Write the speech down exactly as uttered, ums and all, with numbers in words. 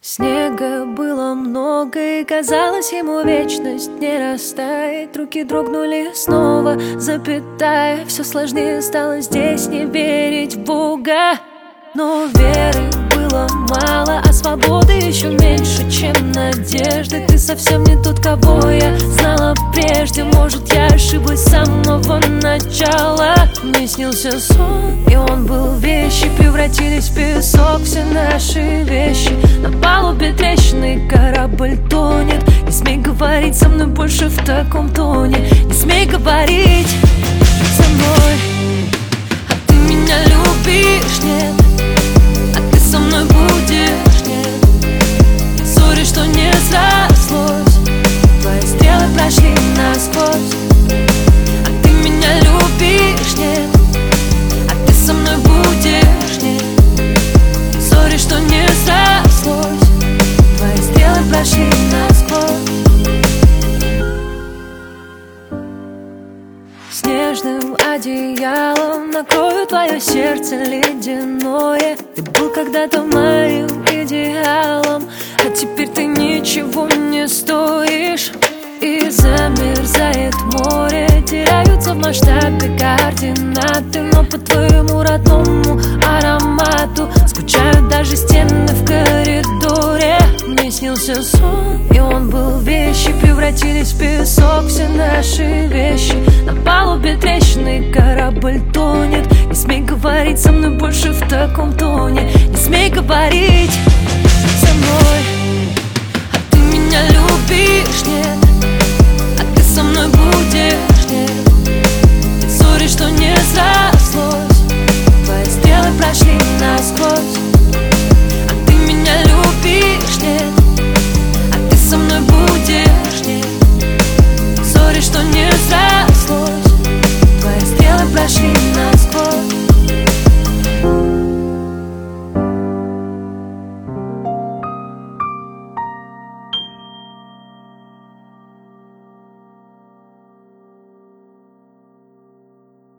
Снега было много, и казалось ему вечность не растает. Руки дрогнули снова, запятая. Все сложнее стало здесь не верить в Бога. Но веры было мало, а свободы еще меньше, чем надежды. Ты совсем не тот, кого я знала прежде. Может, я ошиблась с самого начала. Мне снился сон, и он был вещи, превратились в песок все наши вещи. На палубе трещины, корабль тонет. Не смей говорить со мной больше в таком тоне. Не смей говорить со мной. А ты меня любишь, нет? А ты со мной будешь, нет? Сори, что не срослось. Твои стрелы прошли насквозь. А ты меня любишь, нет? А ты со мной будешь, нет? Сори, что не срослось. Твои стрелы прошли насквозь. Снежным одеялом накрою твое сердце ледяное. Ты был когда-то моим идеалом, а теперь ты ничего не стоишь. И замерзает море, теряются в масштабе координаты. Но по твоему родному аромату скучают даже стены в коридоре. Мне снился сон, и он был вещи, превратились в песок все наши вещи. На палубе трещины, корабль тонет. Не смей говорить со мной больше в таком тоне. Не смей говорить